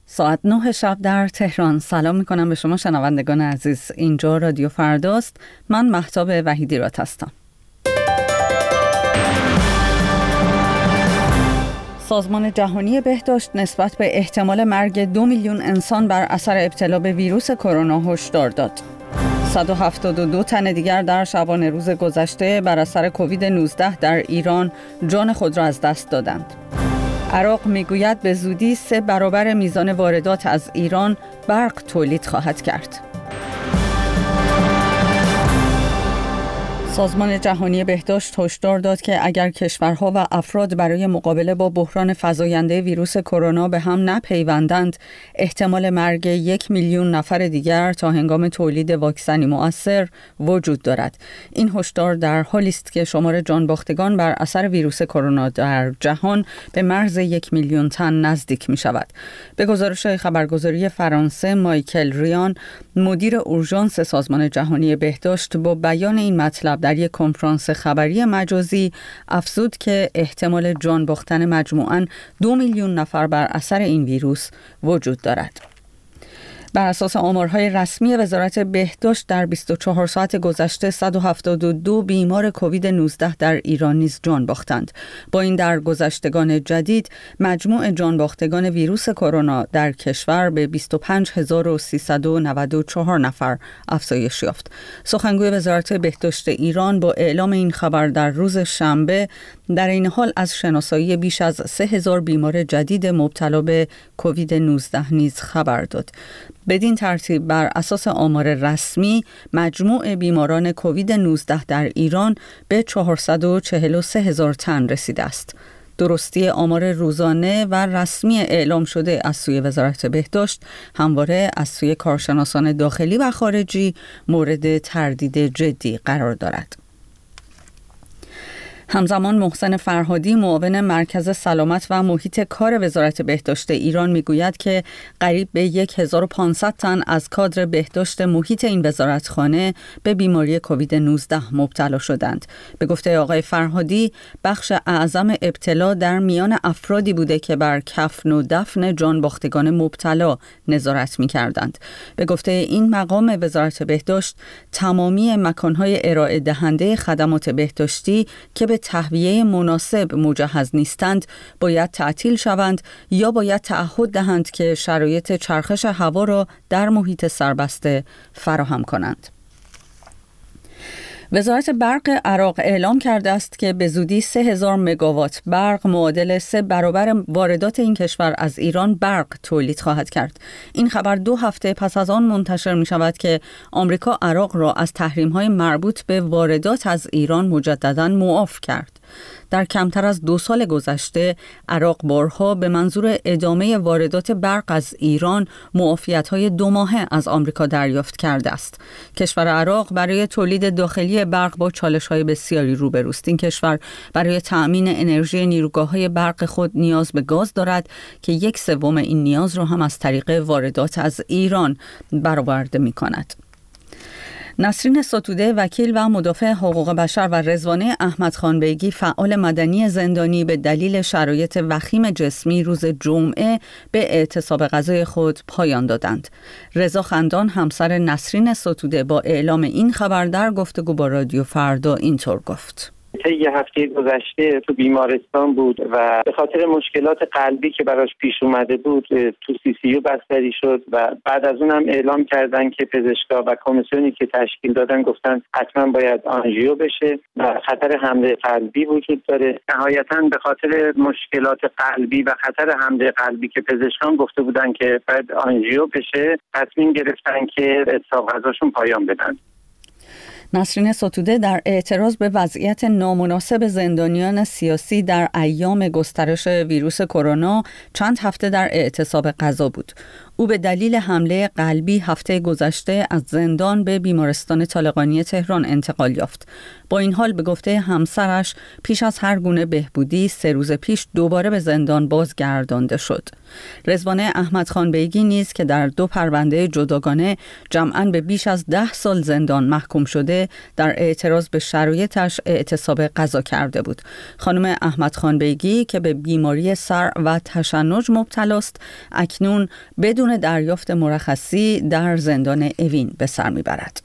ساعت 9 شب در تهران. سلام میکنم به شما شنوندگان عزیز. اینجا رادیو فرداست. من مهتاب وحیدی رات هستم. سازمان جهانی بهداشت نسبت به احتمال مرگ 2 میلیون انسان بر اثر ابتلا به ویروس کرونا هشدار داد. 172 تن دیگر در شبانه روز گذشته بر اثر کووید 19 در ایران جان خود را از دست دادند. عراق میگوید به زودی 3 برابر میزان واردات از ایران برق تولید خواهد کرد. سازمان جهانی بهداشت هشدار داد که اگر کشورها و افراد برای مقابله با بحران فزاینده ویروس کرونا به هم نپیوندند، احتمال مرگ 1 میلیون نفر دیگر تا هنگام تولید واکسنی مؤثر وجود دارد. این هشدار در حالی است که شمار جانباختگان بر اثر ویروس کرونا در جهان به مرز 1 میلیون تن نزدیک می شود. به گزارش خبرگزاری فرانسه، مایکل ریان، مدیر اورژانس سازمان جهانی بهداشت، با بیان این مطلب در یک کنفرانس خبری مجازی افزود که احتمال جان باختن مجموعاً 2 میلیون نفر بر اثر این ویروس وجود دارد. بر اساس آمارهای رسمی وزارت بهداشت در 24 ساعت گذشته 172 بیمار کووید 19 در ایران نیز جان باختند. با این درگذشتگان جدید مجموع جان باختگان ویروس کرونا در کشور به 25394 نفر افزایش یافت. سخنگوی وزارت بهداشت ایران با اعلام این خبر در روز شنبه در این حال از شناسایی بیش از 3000 بیمار جدید مبتلا به کووید 19 نیز خبر داد. بدین ترتیب بر اساس آمار رسمی مجموع بیماران کووید 19 در ایران به 443,000 تن رسیده است. درستی آمار روزانه و رسمی اعلام شده از سوی وزارت بهداشت همواره از سوی کارشناسان داخلی و خارجی مورد تردید جدی قرار دارد. همزمان محسن فرهادی، معاون مرکز سلامت و محیط کار وزارت بهداشت ایران، میگوید که قریب به 1500 تن از کادر بهداشت محیط این وزارتخانه به بیماری کووید 19 مبتلا شدند. به گفته آقای فرهادی، بخش اعظم ابتلا در میان افرادی بوده که بر کفن و دفن جانباختگان مبتلا نظارت می‌کردند. به گفته این مقام وزارت بهداشت، تمامی مکان‌های ارائه دهنده خدمات بهداشتی که به تهویه مناسب مجهز نیستند باید تعطیل شوند یا باید تعهد دهند که شرایط چرخش هوا را در محیط سربسته فراهم کنند. وزارت برق عراق اعلام کرده است که به زودی 3000 مگاوات برق معادل 3 برابر واردات این کشور از ایران برق تولید خواهد کرد. این خبر 2 هفته پس از آن منتشر می شود که آمریکا عراق را از تحریم‌های مربوط به واردات از ایران مجدداً معاف کرد. در کمتر از 2 سال گذشته عراق بارها به منظور ادامه واردات برق از ایران معافیت‌های 2 ماهه از آمریکا دریافت کرده است. کشور عراق برای تولید داخلی برق با چالش‌های بسیاری روبروست. این کشور برای تأمین انرژی نیروگاه‌های برق خود نیاز به گاز دارد که 1/3 این نیاز را هم از طریق واردات از ایران برآورده می‌کند. نسرین ستوده، وکیل و مدافع حقوق بشر، و رضوانه احمدخان بیگی، فعال مدنی زندانی، به دلیل شرایط وخیم جسمی روز جمعه به اعتصاب غذای خود پایان دادند. رضا خندان، همسر نسرین ستوده، با اعلام این خبر در گفتگو با رادیو فردا اینطور گفت: یه هفته گذشته تو بیمارستان بود و به خاطر مشکلات قلبی که براش پیش اومده بود تو CCU بستری شد و بعد از اون هم اعلام کردن که پزشکا و کمیسیونی که تشکیل دادن گفتن حتما باید آنژیو بشه و خطر حمله قلبی وجود داره. نهایتاً به خاطر مشکلات قلبی و خطر حمله قلبی که پزشکان گفته بودن که باید آنژیو بشه، تصمیم گرفتن که اعتصاب غذاشون پایان بدن. نسرین ستوده در اعتراض به وضعیت نامناسب زندانیان سیاسی در ایام گسترش ویروس کرونا چند هفته در اعتصاب غذا بود. او به دلیل حمله قلبی هفته گذشته از زندان به بیمارستان طالقانی تهران انتقال یافت. با این حال به گفته همسرش پیش از هر گونه بهبودی 3 روز پیش دوباره به زندان بازگردانده شد. رضوانه احمدخان بیگی نیز که در 2 پرونده جداگانه جمعاً به بیش از 10 سال زندان محکوم شده، در اعتراض به شرایطش اعتصاب غذا کرده بود. خانم احمدخان بیگی که به بیماری سر و تشنج مبتلاست، اکنون بدون دریافت مرخصی در زندان اوین به سر میبرد.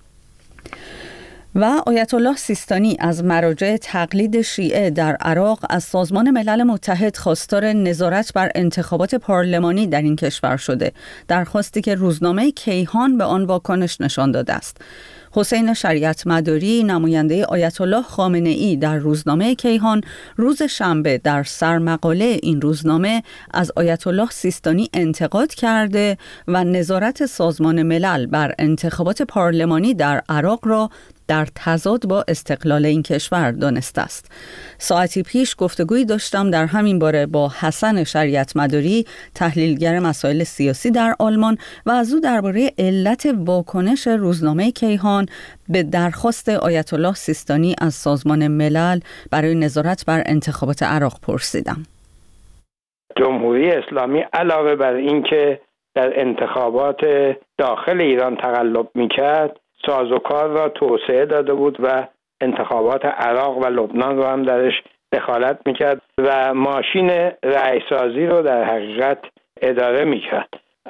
و آیت الله سیستانی از مراجع تقلید شیعه در عراق از سازمان ملل متحد خواستار نظارت بر انتخابات پارلمانی در این کشور شده، درخواستی که روزنامه کیهان به آن واکنش نشان داده است. حسین شریعت مداری، نماینده آیت الله خامنه ای در روزنامه کیهان، روز شنبه در سرمقاله این روزنامه از آیت الله سیستانی انتقاد کرده و نظارت سازمان ملل بر انتخابات پارلمانی در عراق را در تضاد با استقلال این کشور دانسته است. ساعتی پیش گفتگویی داشتم در همین باره با حسن شریعت مداری، تحلیلگر مسائل سیاسی در آلمان، و از او درباره علت واکنش روزنامه کیهان به درخواست آیت الله سیستانی از سازمان ملل برای نظارت بر انتخابات عراق پرسیدم. جمهوری اسلامی علاوه بر اینکه در انتخابات داخل ایران تقلب می‌کرد، سازوکار را توسعه داده بود و انتخابات عراق و لبنان رو هم درش دخالت میکرد و ماشین رأیسازی رو در حقیقت اداره میکرد.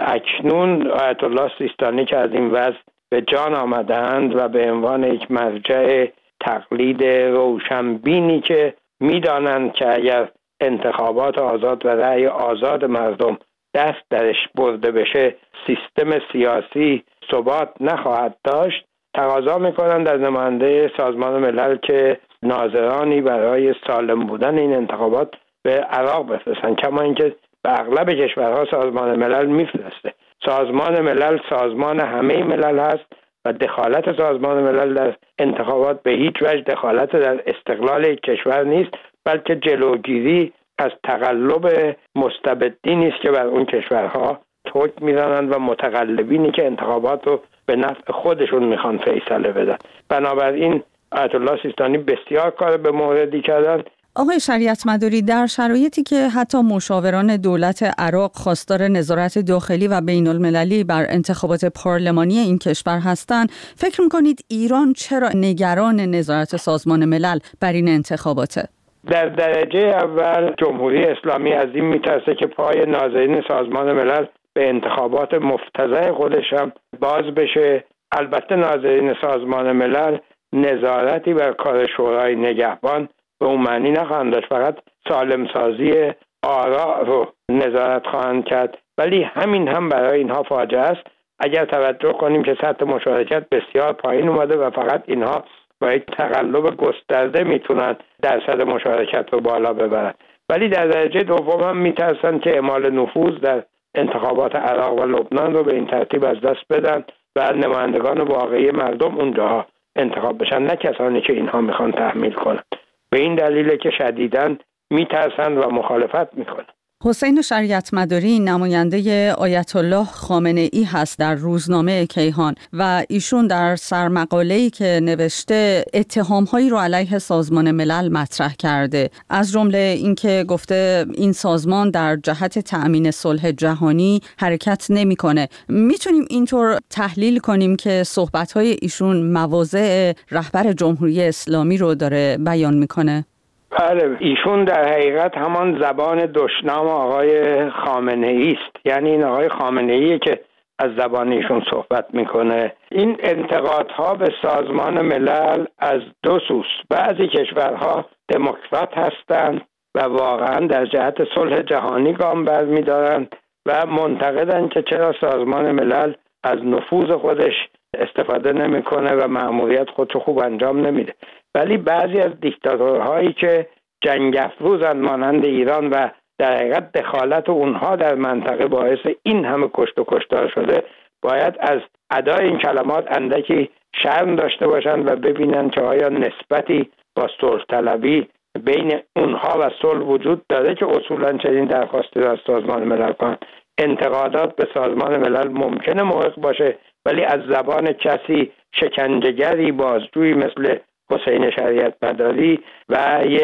اکنون آیت الله سیستانی که از این وضع به جان آمدند و به عنوان یک مرجع تقلید روشنبینی که میدانند که اگر انتخابات آزاد و رأی آزاد مردم دست درش برده بشه، سیستم سیاسی ثبات نخواهد داشت، تقاضا میکنند از نماینده سازمان ملل که ناظرانی برای سالم بودن این انتخابات به عراق بفرستند، کما اینکه به اغلب کشورها سازمان ملل میفرسته. سازمان ملل سازمان همه ملل هست و دخالت سازمان ملل در انتخابات به هیچ وجه دخالت در استقلال یک کشور نیست، بلکه جلوگیری از تقلب مستبدینی است که بر اون کشورها حکم میزنند و متقلبینی که انتخابات رو به نفع خودشون میخوان فیصله بدن. بنابراین آیت الله سیستانی بسیار کار به موردی کردن. آقای شریعت مداری، در شرایطی که حتی مشاوران دولت عراق خواستار نظارت داخلی و بین المللی بر انتخابات پارلمانی این کشور هستند، فکر میکنید ایران چرا نگران نظارت سازمان ملل بر این انتخاباته؟ در درجه اول جمهوری اسلامی از این میترسه که پای ناظرین سازمان ملل به انتخابات مفتضح خودش هم باز بشه. البته ناظرین سازمان ملل نظارتی بر کار شورای نگهبان به اون معنی نخواهند داشت، فقط سالم سازی آراء رو نظارت خواهند کرد، ولی همین هم برای اینها فاجعه است. اگر توجه کنیم که سطح مشارکت بسیار پایین اومده و فقط اینها با یک تقلب گسترده میتونن درصد مشارکت رو بالا ببرن، ولی در درجه دوم هم میترسن که اعمال نفوذ در انتخابات عراق و لبنان رو به این ترتیب از دست بدن و نمایندگان واقعی مردم اونجاها انتخاب بشن، نه کسانی که اینها میخوان تحمیل کنن. به این دلیله که شدیداً میترسن و مخالفت میکنن. حسین شریعت مداری نماینده آیت الله خامنه ای هست در روزنامه کیهان و ایشون در سرمقاله‌ای که نوشته اتهام‌هایی رو علیه سازمان ملل مطرح کرده، از جمله اینکه گفته این سازمان در جهت تأمین صلح جهانی حرکت نمی‌کنه. میتونیم اینطور تحلیل کنیم که صحبت‌های ایشون مواضع رهبر جمهوری اسلامی رو داره بیان می‌کنه؟ بله، ایشون در حقیقت همان زبان دشنام آقای خامنه ای است. یعنی این آقای خامنه ای که از زبان ایشون صحبت میکنه. این انتقادها به سازمان ملل از دو سوست. بعضی کشورها دموکرات هستند و واقعا در جهت صلح جهانی گام برمی‌دارند و منتقدند که چرا سازمان ملل از نفوذ خودش استفاده نمیکنه و مأموریت خودشو خوب انجام نمیده. ولی بعضی از دیکتاتورهایی که جنگ افروزند مانند ایران و در حقیقت دخالت اونها در منطقه باعث این همه کشت و کشتار شده، باید از ادای این کلمات اندکی شرم داشته باشند و ببینند که آیا نسبتی با صلح طلبی بین اونها و صلح وجود داره که اصولا چنین درخواستی را از سازمان ملل کنند. انتقادات به سازمان ملل ممکنه محق باشه، ولی از زبان کسی شکنجهگری، بازجویی مثل حسین شریعت مداری و یک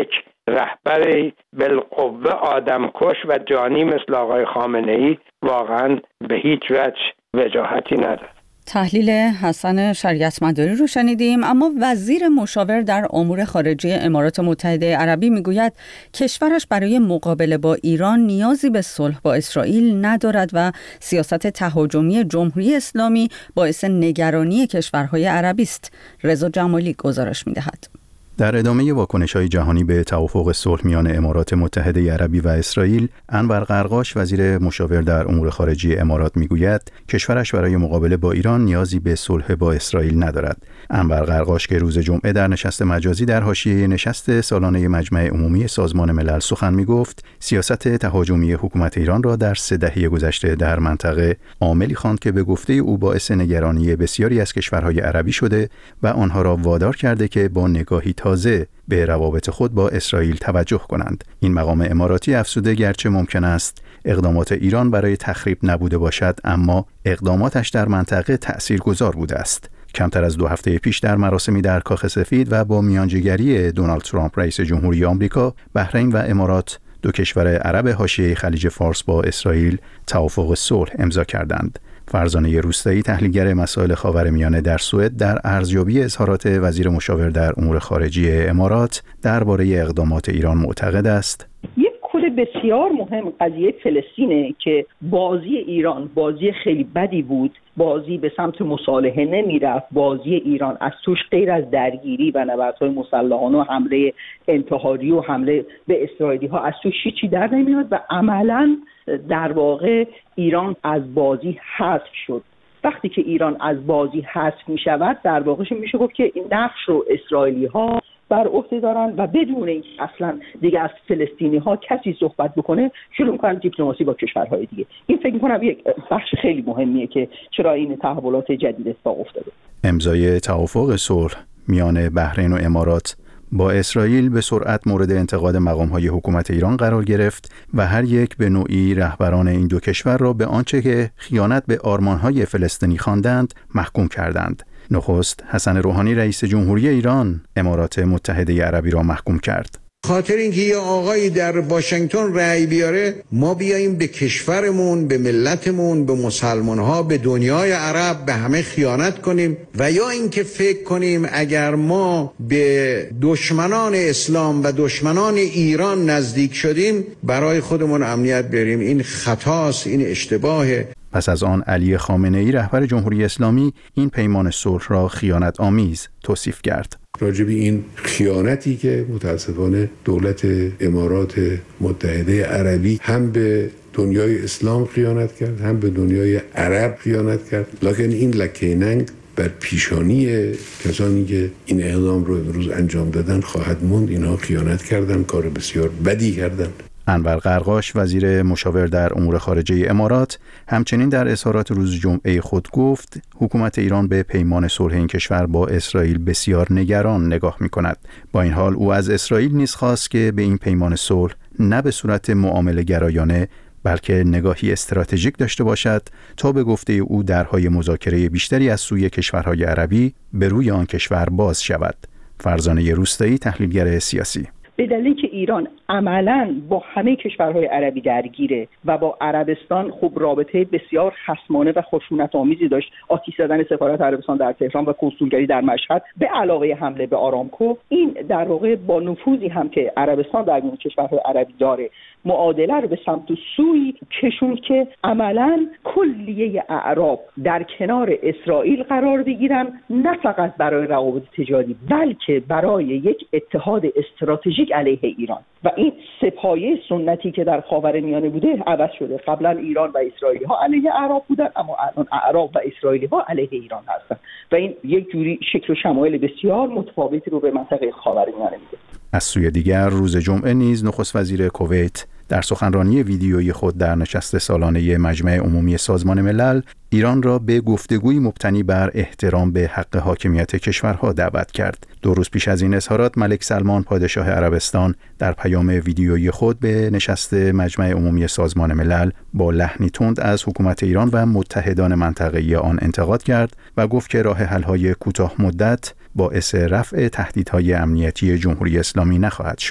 رهبری بالقوه آدمکش و جانی مثل آقای خامنه‌ای واقعا به هیچ وجه وجاهتی نداره. تحلیل حسن شریعتمداری رو شنیدیم. اما وزیر مشاور در امور خارجه امارات متحده عربی میگوید کشورش برای مقابله با ایران نیازی به صلح با اسرائیل ندارد و سیاست تهاجمی جمهوری اسلامی باعث نگرانی کشورهای عربی است. رضا جمالی گزارش میدهد. در ادامه واکنش‌های جهانی به توافق صلح میان امارات متحده عربی و اسرائیل، انور قرقاش وزیر مشاور در امور خارجه امارات میگوید کشورش برای مقابله با ایران نیازی به صلح با اسرائیل ندارد. انور قرقاش که روز جمعه در نشست مجازی در حاشیه نشست سالانه مجمع عمومی سازمان ملل سخن میگفت، سیاست تهاجمی حکومت ایران را در 3 دهه گذشته در منطقه عاملی خواند که به گفته او باعث نگرانی بسیاری از کشورهای عربی شده و آنها را وادار کرده که با نگاهی تازه به روابط خود با اسرائیل توجه کنند. این مقام اماراتی افزوده گرچه ممکن است اقدامات ایران برای تخریب نبوده باشد، اما اقداماتش در منطقه تأثیرگذار بوده است. کمتر از 2 هفته پیش در مراسمی در کاخ سفید و با میانجیگری دونالد ترامپ رئیس جمهوری آمریکا، بحرین و امارات، 2 کشور عرب حاشیه خلیج فارس با اسرائیل توافق صلح امضا کردند. فرزانه روستایی تحلیلگر مسائل خاورمیانه در سوئد در ارزیابی اظهارات وزیر مشاور در امور خارجه امارات درباره اقدامات ایران معتقد است کل بسیار مهم قضیه فلسطینه که بازی ایران بازی خیلی بدی بود، بازی به سمت مصالحه نمیرفت، بازی ایران از توش غیر از درگیری و نبردهای مسلحانه و حمله انتحاری و حمله به اسرائیلی ها از توش چیزی در نمیاد و عملاً در واقع ایران از بازی حذف شد. وقتی که ایران از بازی حذف می شود در واقع میشه گفت که این نقش رو اسرائیلی ها بر عهده دارن و بدون اینکه اصلا دیگه از فلسطینی ها کسی صحبت بکنه شروع میکنن دیپلماسی با کشورهای دیگه. این فکر میکنم یک بخش خیلی مهمیه که چرا این تحولات جدید اتفاق افتاده. امضای توافق صلح میان بحرین و امارات با اسرائیل به سرعت مورد انتقاد مقام‌های حکومت ایران قرار گرفت و هر یک به نوعی رهبران این 2 کشور را به آنچه که خیانت به آرمان‌های فلسطینی خواندند محکوم کردند. نخست حسن روحانی رئیس جمهوری ایران امارات متحده عربی را محکوم کرد. خاطر اینکه یه آقایی در واشنگتن رأی بیاره ما بیاییم به کشورمون، به ملتمون، به مسلمان‌ها، به دنیای عرب، به همه خیانت کنیم و یا اینکه فکر کنیم اگر ما به دشمنان اسلام و دشمنان ایران نزدیک شدیم برای خودمون امنیت بیاریم. این خطاست، این اشتباهه. پس از آن علی خامنه‌ای رهبر جمهوری اسلامی این پیمان صلح را خیانت آمیز توصیف کرد. راجب این خیانتی که متاسفانه دولت امارات متحده عربی هم به دنیای اسلام خیانت کرد هم به دنیای عرب خیانت کرد، لکن این لکه ننگ بر پیشانی کسانی که این اقدام رو امروز انجام دادن خواهد موند. اینها خیانت کردن، کار بسیار بدی کردن. انور قرقاش وزیر مشاور در امور خارجه امارات همچنین در اظهارات روز جمعه خود گفت حکومت ایران به پیمان صلح این کشور با اسرائیل بسیار نگران نگاه می‌کند. با این حال او از اسرائیل نیز خواست که به این پیمان صلح نه به صورت معامله گرایانه بلکه نگاهی استراتژیک داشته باشد تا به گفته او درهای مذاکره بیشتری از سوی کشورهای عربی به روی آن کشور باز شود. فرزانه روستایی تحلیلگر سیاسی: به دلیلی که ایران عملاً با همه کشورهای عربی درگیره و با عربستان خب رابطه بسیار خصمانه و خشونت‌آمیزی داشت، آتش زدن سفارت عربستان در تهران و کنسولگری در مشهد به علاوه حمله به آرامکو، این در واقع با نفوذی هم که عربستان در میان کشورهای عربی داره معادله رو به سمت سوی کشوند که عملاً کلیه اعراب در کنار اسرائیل قرار بگیرن، نه فقط برای روابط تجاری بلکه برای یک اتحاد استراتژیک علیه ایران. و این سپایه سنتی که در خاورمیانه بوده عوض شده. قبلا ایران و اسرائیلی ها علیه اعراب بودن، اما الان اعراب و اسرائیلی ها علیه ایران هستن و این یک جوری شکل و شمایل بسیار متفاوتی رو به منطقه خاورمیانه میده. از سوی دیگر روز جمعه نیز نخست وزیر کویت در سخنرانی ویدیویی خود در نشست سالانه مجمع عمومی سازمان ملل ایران را به گفتگوی مبتنی بر احترام به حق حاکمیت کشورها دعوت کرد. 2 روز پیش از این اظهارات ملک سلمان پادشاه عربستان در پیام ویدیویی خود به نشست مجمع عمومی سازمان ملل با لحنی تند از حکومت ایران و متحدان منطقه‌ای آن انتقاد کرد و گفت که راه حل‌های کوتاه مدت باعث رفع تهدیدهای امنیتی جمهوری اسلامی نخواهد شد.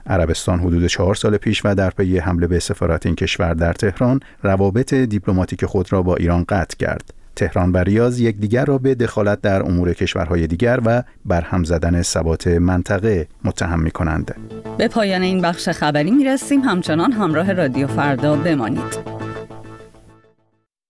عربستان حدود 4 سال پیش و در پی حمله به سفارت این کشور در تهران روابط دیپلماتیک خود را با ایران قطع کرد. تهران و ریاض یکدیگر را به دخالت در امور کشورهای دیگر و برهم زدن ثبات منطقه متهم می‌کنند. به پایان این بخش خبری می‌رسیم. همچنان همراه رادیو فردا بمانید.